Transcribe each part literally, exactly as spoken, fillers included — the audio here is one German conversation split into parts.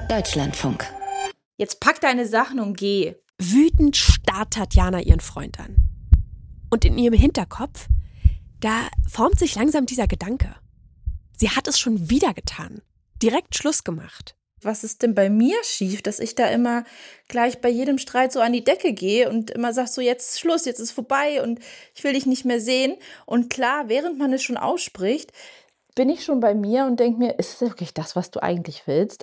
Deutschlandfunk. Jetzt pack deine Sachen und geh. Wütend starrt Tatjana ihren Freund an. Und in ihrem Hinterkopf, da formt sich langsam dieser Gedanke. Sie hat es schon wieder getan. Direkt Schluss gemacht. Was ist denn bei mir schief, dass ich da immer gleich bei jedem Streit so an die Decke gehe und immer sag so, jetzt ist Schluss, jetzt ist vorbei und ich will dich nicht mehr sehen. Und klar, während man es schon ausspricht, bin ich schon bei mir und denke mir, ist es wirklich das, was du eigentlich willst?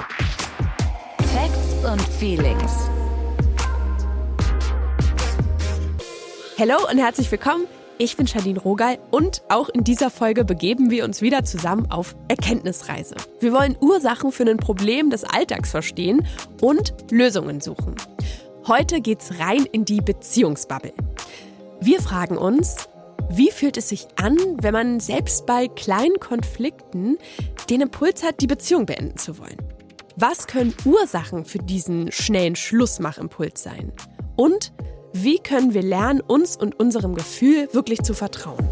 Facts und Feelings. Hallo und herzlich willkommen. Ich bin Charlene Rogal und auch in dieser Folge begeben wir uns wieder zusammen auf Erkenntnisreise. Wir wollen Ursachen für ein Problem des Alltags verstehen und Lösungen suchen. Heute geht's rein in die Beziehungsbubble. Wir fragen uns, wie fühlt es sich an, wenn man selbst bei kleinen Konflikten den Impuls hat, die Beziehung beenden zu wollen? Was können Ursachen für diesen schnellen Schlussmachimpuls sein? Und wie können wir lernen, uns und unserem Gefühl wirklich zu vertrauen?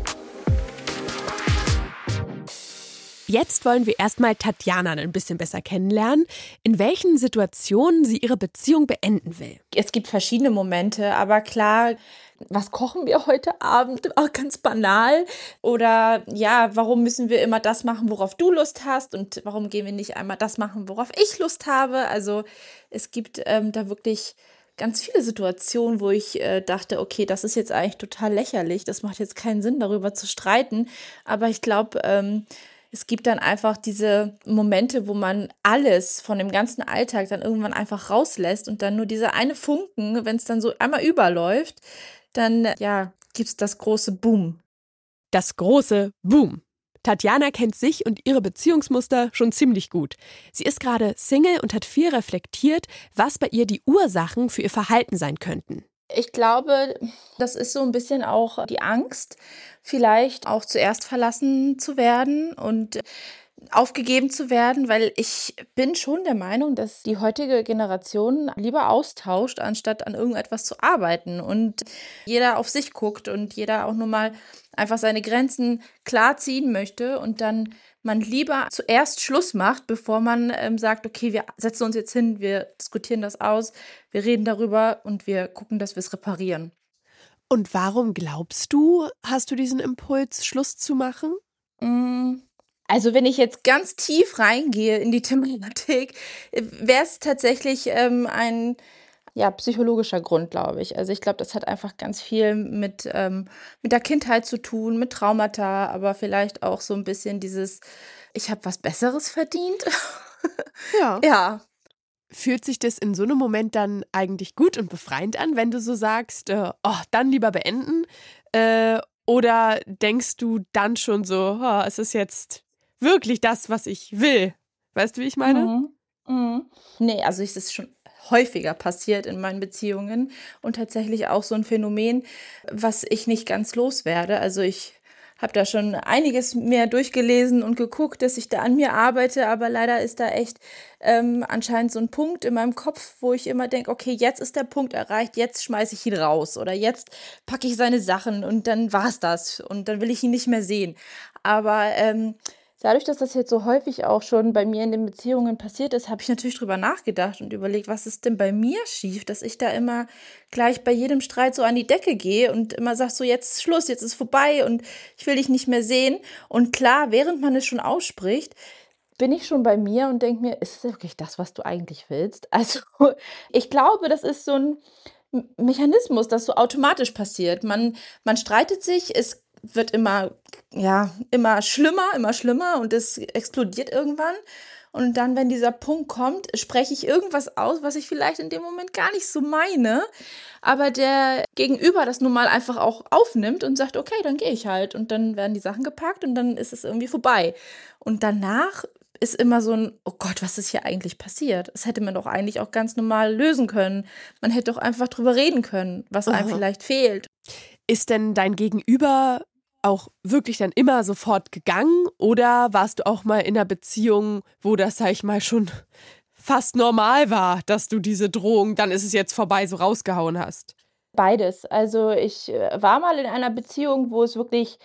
Jetzt wollen wir erstmal Tatjana ein bisschen besser kennenlernen, in welchen Situationen sie ihre Beziehung beenden will. Es gibt verschiedene Momente, aber klar, was kochen wir heute Abend? Auch ganz banal. Oder ja, warum müssen wir immer das machen, worauf du Lust hast? Und warum gehen wir nicht einmal das machen, worauf ich Lust habe? Also es gibt ähm, da wirklich ganz viele Situationen, wo ich äh, dachte, okay, das ist jetzt eigentlich total lächerlich. Das macht jetzt keinen Sinn, darüber zu streiten. Aber ich glaube, ähm, es gibt dann einfach diese Momente, wo man alles von dem ganzen Alltag dann irgendwann einfach rauslässt und dann nur dieser eine Funken, wenn es dann so einmal überläuft, dann ja, gibt es das große Boom. Das große Boom. Tatjana kennt sich und ihre Beziehungsmuster schon ziemlich gut. Sie ist gerade Single und hat viel reflektiert, was bei ihr die Ursachen für ihr Verhalten sein könnten. Ich glaube, das ist so ein bisschen auch die Angst, vielleicht auch zuerst verlassen zu werden und aufgegeben zu werden, weil ich bin schon der Meinung, dass die heutige Generation lieber austauscht, anstatt an irgendetwas zu arbeiten und jeder auf sich guckt und jeder auch nur mal einfach seine Grenzen klar ziehen möchte und dann man lieber zuerst Schluss macht, bevor man ähm, sagt, okay, wir setzen uns jetzt hin, wir diskutieren das aus, wir reden darüber und wir gucken, dass wir es reparieren. Und warum glaubst du, hast du diesen Impuls, Schluss zu machen? Mmh. Also wenn ich jetzt ganz tief reingehe in die Thematik, wäre es tatsächlich ähm, ein ja, psychologischer Grund, glaube ich. Also ich glaube, das hat einfach ganz viel mit, ähm, mit der Kindheit zu tun, mit Traumata, aber vielleicht auch so ein bisschen dieses, ich habe was Besseres verdient. Ja. Ja. Fühlt sich das in so einem Moment dann eigentlich gut und befreiend an, wenn du so sagst, äh, oh, dann lieber beenden? Äh, oder denkst du dann schon so, oh, es ist jetzt wirklich das, was ich will? Weißt du, wie ich meine? Mhm. Mhm. Nee, also es ist schon häufiger passiert in meinen Beziehungen und tatsächlich auch so ein Phänomen, was ich nicht ganz loswerde. Also ich habe da schon einiges mehr durchgelesen und geguckt, dass ich da an mir arbeite, aber leider ist da echt ähm, anscheinend so ein Punkt in meinem Kopf, wo ich immer denke, okay, jetzt ist der Punkt erreicht, jetzt schmeiße ich ihn raus oder jetzt packe ich seine Sachen und dann war's das und dann will ich ihn nicht mehr sehen. Aber ähm, dadurch, dass das jetzt so häufig auch schon bei mir in den Beziehungen passiert ist, habe ich natürlich drüber nachgedacht und überlegt, was ist denn bei mir schief, dass ich da immer gleich bei jedem Streit so an die Decke gehe und immer sage so, jetzt ist Schluss, jetzt ist vorbei und ich will dich nicht mehr sehen. Und klar, während man es schon ausspricht, bin ich schon bei mir und denke mir, ist es wirklich das, was du eigentlich willst? Also ich glaube, das ist so ein Mechanismus, das so automatisch passiert. Man, man streitet sich, es wird immer, ja, immer schlimmer, immer schlimmer und es explodiert irgendwann. Und dann, wenn dieser Punkt kommt, spreche ich irgendwas aus, was ich vielleicht in dem Moment gar nicht so meine, aber der Gegenüber das nun mal einfach auch aufnimmt und sagt, okay, dann gehe ich halt. Und dann werden die Sachen gepackt und dann ist es irgendwie vorbei. Und danach ist immer so ein, oh Gott, was ist hier eigentlich passiert? Das hätte man doch eigentlich auch ganz normal lösen können. Man hätte doch einfach drüber reden können, was einem Aha. vielleicht fehlt. Ist denn dein Gegenüber auch wirklich dann immer sofort gegangen oder warst du auch mal in einer Beziehung, wo das, sag ich mal, schon fast normal war, dass du diese Drohung, dann ist es jetzt vorbei, so rausgehauen hast? Beides. Also ich äh, war mal in einer Beziehung, wo es wirklich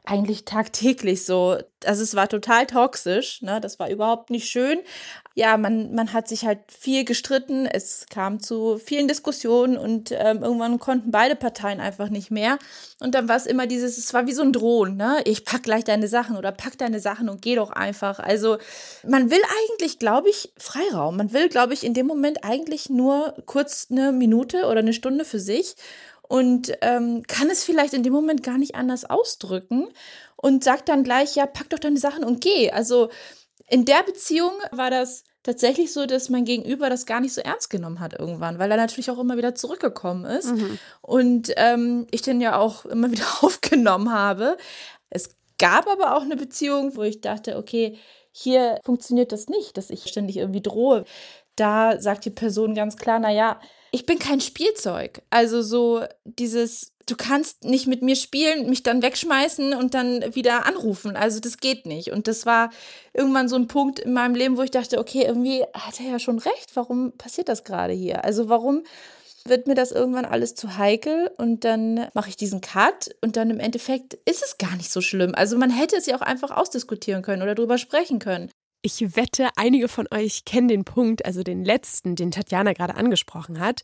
eigentlich tagtäglich so. Also es war total toxisch, ne? Das war überhaupt nicht schön. Ja, man, man hat sich halt viel gestritten, es kam zu vielen Diskussionen und ähm, irgendwann konnten beide Parteien einfach nicht mehr. Und dann war es immer dieses, es war wie so ein Drohen, ne? Ich pack gleich deine Sachen oder pack deine Sachen und geh doch einfach. Also man will eigentlich, glaube ich, Freiraum. Man will, glaube ich, in dem Moment eigentlich nur kurz eine Minute oder eine Stunde für sich und ähm, kann es vielleicht in dem Moment gar nicht anders ausdrücken und sagt dann gleich, ja, pack doch deine Sachen und geh. Also in der Beziehung war das tatsächlich so, dass mein Gegenüber das gar nicht so ernst genommen hat irgendwann, weil er natürlich auch immer wieder zurückgekommen ist Mhm. und ähm, ich den ja auch immer wieder aufgenommen habe. Es gab aber auch eine Beziehung, wo ich dachte, okay, hier funktioniert das nicht, dass ich ständig irgendwie drohe. Da sagt die Person ganz klar, na ja, ich bin kein Spielzeug. Also so dieses, du kannst nicht mit mir spielen, mich dann wegschmeißen und dann wieder anrufen. Also das geht nicht. Und das war irgendwann so ein Punkt in meinem Leben, wo ich dachte, okay, irgendwie hat er ja schon recht. Warum passiert das gerade hier? Also warum wird mir das irgendwann alles zu heikel und dann mache ich diesen Cut und dann im Endeffekt ist es gar nicht so schlimm. Also man hätte es ja auch einfach ausdiskutieren können oder drüber sprechen können. Ich wette, einige von euch kennen den Punkt, also den letzten, den Tatjana gerade angesprochen hat.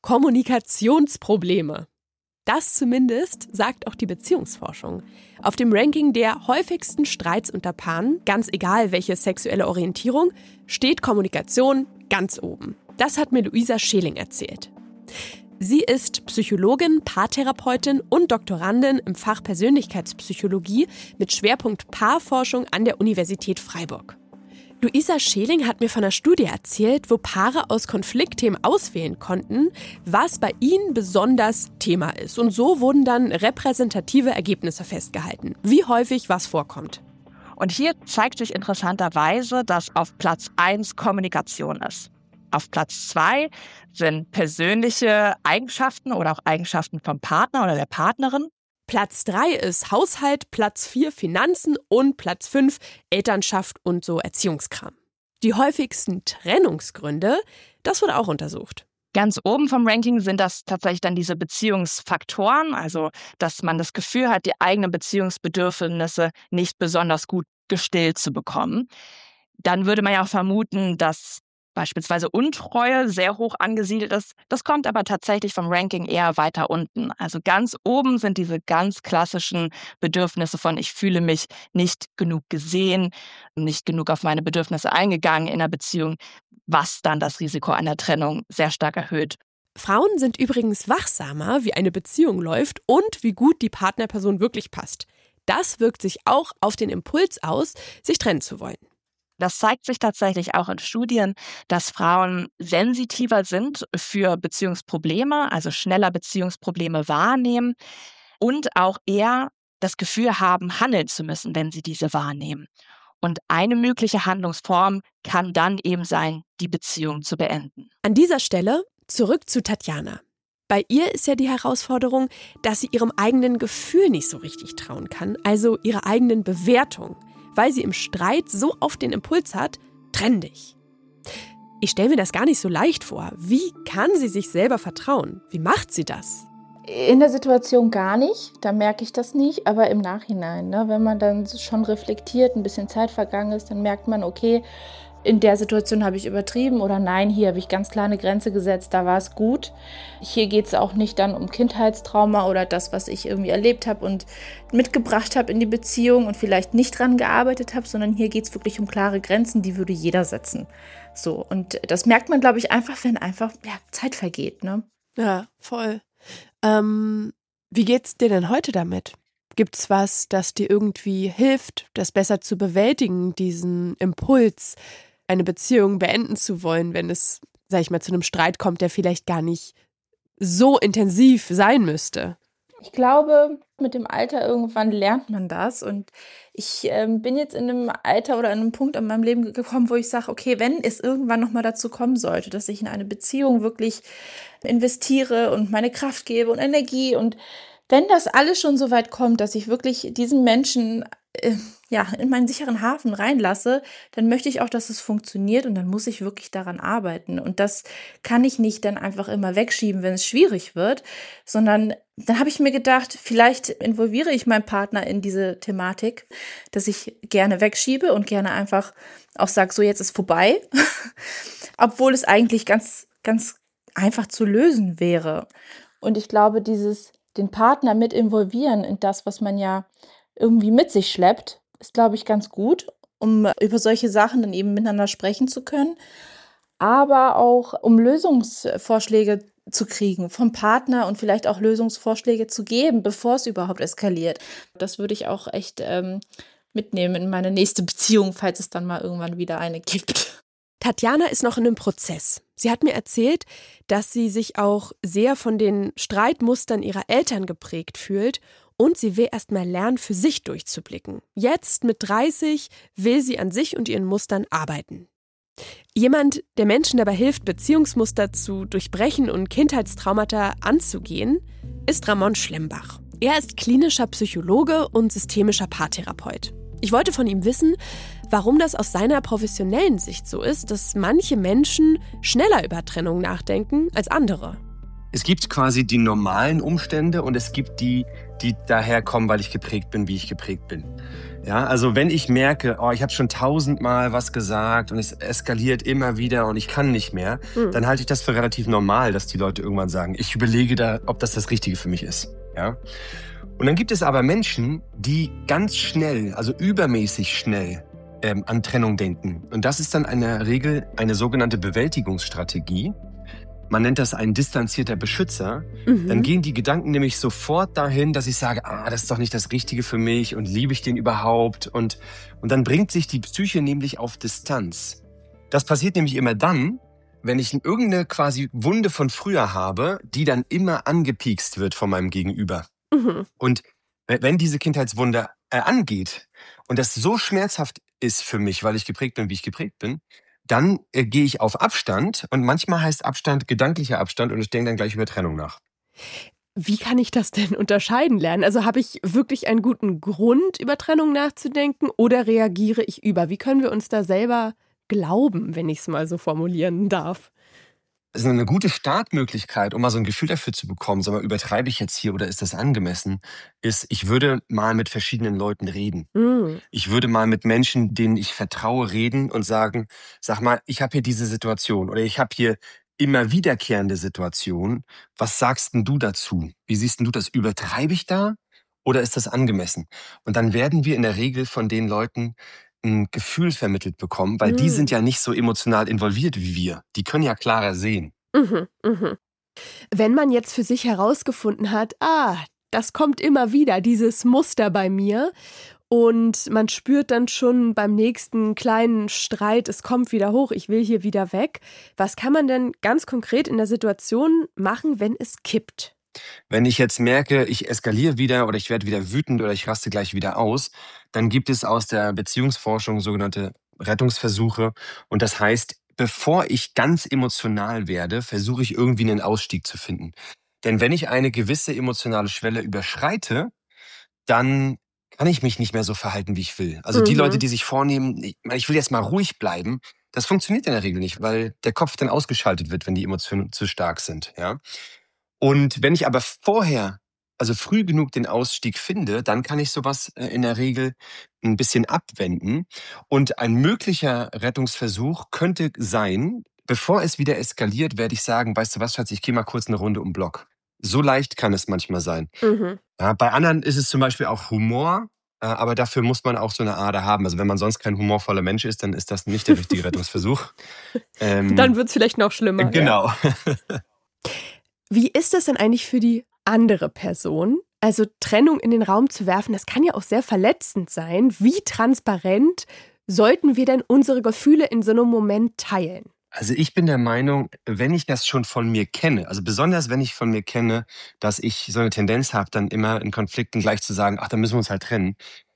Kommunikationsprobleme. Das zumindest sagt auch die Beziehungsforschung. Auf dem Ranking der häufigsten Streits unter Paaren, ganz egal welche sexuelle Orientierung, steht Kommunikation ganz oben. Das hat mir Luisa Scheling erzählt. Sie ist Psychologin, Paartherapeutin und Doktorandin im Fach Persönlichkeitspsychologie mit Schwerpunkt Paarforschung an der Universität Freiburg. Luisa Scheling hat mir von einer Studie erzählt, wo Paare aus Konfliktthemen auswählen konnten, was bei ihnen besonders Thema ist. Und so wurden dann repräsentative Ergebnisse festgehalten, wie häufig was vorkommt. Und hier zeigt sich interessanterweise, dass auf Platz eins Kommunikation ist. Auf Platz zwei sind persönliche Eigenschaften oder auch Eigenschaften vom Partner oder der Partnerin. Platz drei ist Haushalt, Platz vier Finanzen und Platz fünf Elternschaft und so Erziehungskram. Die häufigsten Trennungsgründe, das wurde auch untersucht. Ganz oben vom Ranking sind das tatsächlich dann diese Beziehungsfaktoren, also dass man das Gefühl hat, die eigenen Beziehungsbedürfnisse nicht besonders gut gestillt zu bekommen. Dann würde man ja auch vermuten, dass beispielsweise Untreue sehr hoch angesiedelt ist. Das kommt aber tatsächlich vom Ranking eher weiter unten. Also ganz oben sind diese ganz klassischen Bedürfnisse von ich fühle mich nicht genug gesehen, nicht genug auf meine Bedürfnisse eingegangen in einer Beziehung, was dann das Risiko einer Trennung sehr stark erhöht. Frauen sind übrigens wachsamer, wie eine Beziehung läuft und wie gut die Partnerperson wirklich passt. Das wirkt sich auch auf den Impuls aus, sich trennen zu wollen. Das zeigt sich tatsächlich auch in Studien, dass Frauen sensitiver sind für Beziehungsprobleme, also schneller Beziehungsprobleme wahrnehmen und auch eher das Gefühl haben, handeln zu müssen, wenn sie diese wahrnehmen. Und eine mögliche Handlungsform kann dann eben sein, die Beziehung zu beenden. An dieser Stelle zurück zu Tatjana. Bei ihr ist ja die Herausforderung, dass sie ihrem eigenen Gefühl nicht so richtig trauen kann, also ihrer eigenen Bewertung, weil sie im Streit so oft den Impuls hat, trenn dich. Ich stelle mir das gar nicht so leicht vor. Wie kann sie sich selber vertrauen? Wie macht sie das? In der Situation gar nicht, da merke ich das nicht, aber im Nachhinein, ne, wenn man dann schon reflektiert, ein bisschen Zeit vergangen ist, dann merkt man, okay, in der Situation habe ich übertrieben oder nein, hier habe ich ganz klar eine Grenze gesetzt, da war es gut. Hier geht es auch nicht dann um Kindheitstrauma oder das, was ich irgendwie erlebt habe und mitgebracht habe in die Beziehung und vielleicht nicht dran gearbeitet habe, sondern hier geht es wirklich um klare Grenzen, die würde jeder setzen. So, und das merkt man, glaube ich, einfach, wenn einfach ja, Zeit vergeht, ne? Ja, voll. Ähm, wie geht's dir denn heute damit? Gibt's was, das dir irgendwie hilft, das besser zu bewältigen, diesen Impuls, eine Beziehung beenden zu wollen, wenn es, sag ich mal, zu einem Streit kommt, der vielleicht gar nicht so intensiv sein müsste? Ich glaube, mit dem Alter irgendwann lernt man das und ich ähm, bin jetzt in einem Alter oder an einem Punkt in meinem Leben gekommen, wo ich sage, okay, wenn es irgendwann nochmal dazu kommen sollte, dass ich in eine Beziehung wirklich investiere und meine Kraft gebe und Energie und wenn das alles schon so weit kommt, dass ich wirklich diesen Menschen äh, ja, in meinen sicheren Hafen reinlasse, dann möchte ich auch, dass es funktioniert und dann muss ich wirklich daran arbeiten. Und das kann ich nicht dann einfach immer wegschieben, wenn es schwierig wird, sondern dann habe ich mir gedacht, vielleicht involviere ich meinen Partner in diese Thematik, dass ich gerne wegschiebe und gerne einfach auch sage, so jetzt ist vorbei, obwohl es eigentlich ganz, ganz einfach zu lösen wäre. Und ich glaube, dieses den Partner mit involvieren in das, was man ja irgendwie mit sich schleppt, ist, glaube ich, ganz gut, um über solche Sachen dann eben miteinander sprechen zu können, aber auch um Lösungsvorschläge zu kriegen vom Partner und vielleicht auch Lösungsvorschläge zu geben, bevor es überhaupt eskaliert. Das würde ich auch echt ähm, mitnehmen in meine nächste Beziehung, falls es dann mal irgendwann wieder eine gibt. Tatjana ist noch in einem Prozess. Sie hat mir erzählt, dass sie sich auch sehr von den Streitmustern ihrer Eltern geprägt fühlt und sie will erst mal lernen, für sich durchzublicken. Jetzt mit dreißig will sie an sich und ihren Mustern arbeiten. Jemand, der Menschen dabei hilft, Beziehungsmuster zu durchbrechen und Kindheitstraumata anzugehen, ist Ramon Schlembach. Er ist klinischer Psychologe und systemischer Paartherapeut. Ich wollte von ihm wissen, warum das aus seiner professionellen Sicht so ist, dass manche Menschen schneller über Trennung nachdenken als andere. Es gibt quasi die normalen Umstände und es gibt die, die daherkommen, weil ich geprägt bin, wie ich geprägt bin. Ja, also wenn ich merke, oh, ich habe schon tausendmal was gesagt und es eskaliert immer wieder und ich kann nicht mehr, mhm. dann halte ich das für relativ normal, dass die Leute irgendwann sagen, ich überlege da, ob das das Richtige für mich ist. Ja? Und dann gibt es aber Menschen, die ganz schnell, also übermäßig schnell ähm, an Trennung denken. Und das ist dann in der Regel eine sogenannte Bewältigungsstrategie. Man nennt das ein distanzierter Beschützer. Mhm. Dann gehen die Gedanken nämlich sofort dahin, dass ich sage, ah, das ist doch nicht das Richtige für mich und liebe ich den überhaupt? Und, und dann bringt sich die Psyche nämlich auf Distanz. Das passiert nämlich immer dann, wenn ich irgendeine quasi Wunde von früher habe, die dann immer angepiekst wird von meinem Gegenüber. Mhm. Und wenn diese Kindheitswunde äh, angeht und das so schmerzhaft ist für mich, weil ich geprägt bin, wie ich geprägt bin, dann äh, gehe ich auf Abstand und manchmal heißt Abstand gedanklicher Abstand und ich denke dann gleich über Trennung nach. Wie kann ich das denn unterscheiden lernen? Also habe ich wirklich einen guten Grund, über Trennung nachzudenken oder reagiere ich über? Wie können wir uns da selber glauben, wenn ich es mal so formulieren darf? Also eine gute Startmöglichkeit, um mal so ein Gefühl dafür zu bekommen, sag mal, übertreibe ich jetzt hier oder ist das angemessen, ist, ich würde mal mit verschiedenen Leuten reden. Mm. Ich würde mal mit Menschen, denen ich vertraue, reden und sagen, sag mal, ich habe hier diese Situation oder ich habe hier immer wiederkehrende Situation. Was sagst denn du dazu? Wie siehst denn du das? Übertreibe ich da oder ist das angemessen? Und dann werden wir in der Regel von den Leuten ein Gefühl vermittelt bekommen, weil mhm. die sind ja nicht so emotional involviert wie wir. Die können ja klarer sehen. Mhm, mhm. Wenn man jetzt für sich herausgefunden hat, ah, das kommt immer wieder, dieses Muster bei mir und man spürt dann schon beim nächsten kleinen Streit, es kommt wieder hoch, ich will hier wieder weg. Was kann man denn ganz konkret in der Situation machen, wenn es kippt? Wenn ich jetzt merke, ich eskaliere wieder oder ich werde wieder wütend oder ich raste gleich wieder aus, dann gibt es aus der Beziehungsforschung sogenannte Rettungsversuche. Und das heißt, bevor ich ganz emotional werde, versuche ich irgendwie einen Ausstieg zu finden. Denn wenn ich eine gewisse emotionale Schwelle überschreite, dann kann ich mich nicht mehr so verhalten, wie ich will. Also mhm. die Leute, die sich vornehmen, ich will jetzt mal ruhig bleiben, das funktioniert in der Regel nicht, weil der Kopf dann ausgeschaltet wird, wenn die Emotionen zu stark sind. Ja. Und wenn ich aber vorher, also früh genug den Ausstieg finde, dann kann ich sowas in der Regel ein bisschen abwenden. Und ein möglicher Rettungsversuch könnte sein, bevor es wieder eskaliert, werde ich sagen, weißt du was, Schatz, ich gehe mal kurz eine Runde um den Block. So leicht kann es manchmal sein. Mhm. Ja, bei anderen ist es zum Beispiel auch Humor, aber dafür muss man auch so eine Ader haben. Also wenn man sonst kein humorvoller Mensch ist, dann ist das nicht der richtige Rettungsversuch. Ähm, dann wird es vielleicht noch schlimmer. Genau. Ja. Wie ist das denn eigentlich für die andere Person? Also Trennung in den Raum zu werfen, das kann ja auch sehr verletzend sein. Wie transparent sollten wir denn unsere Gefühle in so einem Moment teilen? Also ich bin der Meinung, wenn ich das schon von mir kenne, also besonders wenn ich von mir kenne, dass ich so eine Tendenz habe, dann immer in Konflikten gleich zu sagen, ach, dann müssen wir uns halt trennen.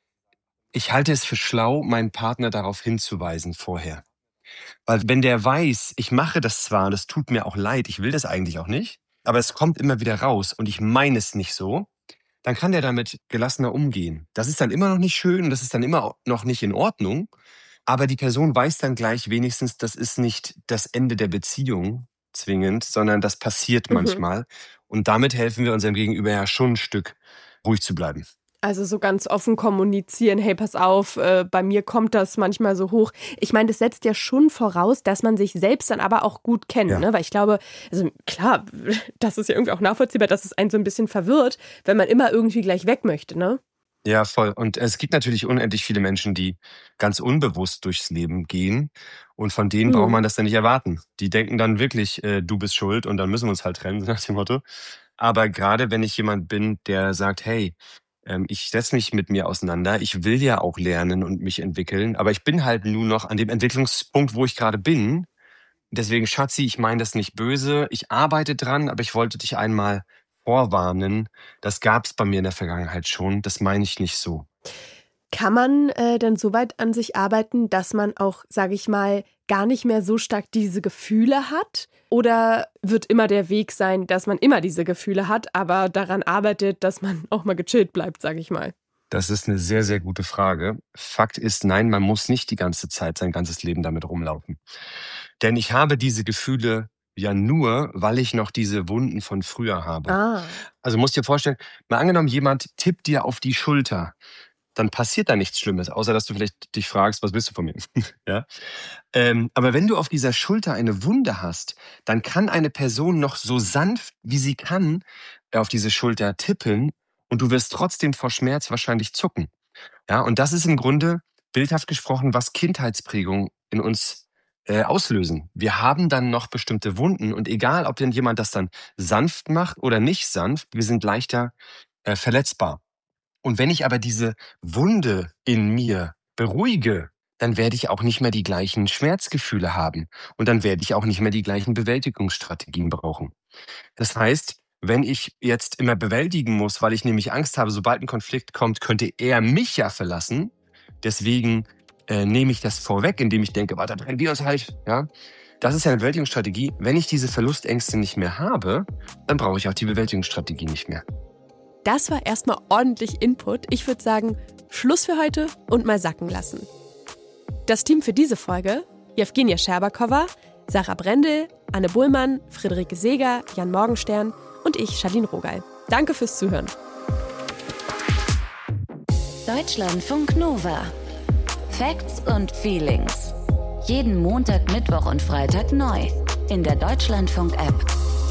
Ich halte es für schlau, meinen Partner darauf hinzuweisen vorher. Weil wenn der weiß, ich mache das zwar, das tut mir auch leid, ich will das eigentlich auch nicht, aber es kommt immer wieder raus und ich meine es nicht so, dann kann der damit gelassener umgehen. Das ist dann immer noch nicht schön und das ist dann immer noch nicht in Ordnung, aber die Person weiß dann gleich wenigstens, das ist nicht das Ende der Beziehung, zwingend, sondern das passiert Mhm. manchmal. Und damit helfen wir unserem Gegenüber ja schon ein Stück, ruhig zu bleiben. Also so ganz offen kommunizieren, hey, pass auf, äh, bei mir kommt das manchmal so hoch. Ich meine, das setzt ja schon voraus, dass man sich selbst dann aber auch gut kennt, Ja. ne? Weil ich glaube, also klar, das ist ja irgendwie auch nachvollziehbar, dass es einen so ein bisschen verwirrt, wenn man immer irgendwie gleich weg möchte, ne? Ja, voll. Und es gibt natürlich unendlich viele Menschen, die ganz unbewusst durchs Leben gehen. Und von denen Mhm. braucht man das dann nicht erwarten. Die denken dann wirklich, äh, du bist schuld und dann müssen wir uns halt trennen, nach dem Motto. Aber gerade wenn ich jemand bin, der sagt, hey, ähm, ich setze mich mit mir auseinander, ich will ja auch lernen und mich entwickeln, aber ich bin halt nur noch an dem Entwicklungspunkt, wo ich gerade bin. Deswegen, Schatzi, ich meine das nicht böse, ich arbeite dran, aber ich wollte dich einmal vorwarnen. Das gab es bei mir in der Vergangenheit schon, das meine ich nicht so. Kann man äh, dann so weit an sich arbeiten, dass man auch, sage ich mal, gar nicht mehr so stark diese Gefühle hat? Oder wird immer der Weg sein, dass man immer diese Gefühle hat, aber daran arbeitet, dass man auch mal gechillt bleibt, sage ich mal? Das ist eine sehr, sehr gute Frage. Fakt ist, nein, man muss nicht die ganze Zeit sein ganzes Leben damit rumlaufen. Denn ich habe diese Gefühle ja nur, weil ich noch diese Wunden von früher habe. Ah. Also musst dir vorstellen, mal angenommen, jemand tippt dir auf die Schulter, dann passiert da nichts Schlimmes, außer dass du vielleicht dich fragst, was willst du von mir? Ja? Ähm, aber wenn du auf dieser Schulter eine Wunde hast, dann kann eine Person noch so sanft, wie sie kann, auf diese Schulter tippen und du wirst trotzdem vor Schmerz wahrscheinlich zucken. Ja, und das ist im Grunde, bildhaft gesprochen, was Kindheitsprägung in uns äh, auslösen. Wir haben dann noch bestimmte Wunden und egal, ob denn jemand das dann sanft macht oder nicht sanft, wir sind leichter äh, verletzbar. Und wenn ich aber diese Wunde in mir beruhige, dann werde ich auch nicht mehr die gleichen Schmerzgefühle haben. Und dann werde ich auch nicht mehr die gleichen Bewältigungsstrategien brauchen. Das heißt, wenn ich jetzt immer bewältigen muss, weil ich nämlich Angst habe, sobald ein Konflikt kommt, könnte er mich ja verlassen. Deswegen äh, nehme ich das vorweg, indem ich denke, warte, trennen wir uns halt. Ja? Das ist ja eine Bewältigungsstrategie. Wenn ich diese Verlustängste nicht mehr habe, dann brauche ich auch die Bewältigungsstrategie nicht mehr. Das war erstmal ordentlich Input. Ich würde sagen, Schluss für heute und mal sacken lassen. Das Team für diese Folge: Jewgenia Scherbakowa, Sarah Brendel, Anne Buhlmann, Friederike Seeger, Jan Morgenstern und ich, Charlene Rogal. Danke fürs Zuhören. Deutschlandfunk Nova. Facts und Feelings. Jeden Montag, Mittwoch und Freitag neu in der Deutschlandfunk-App.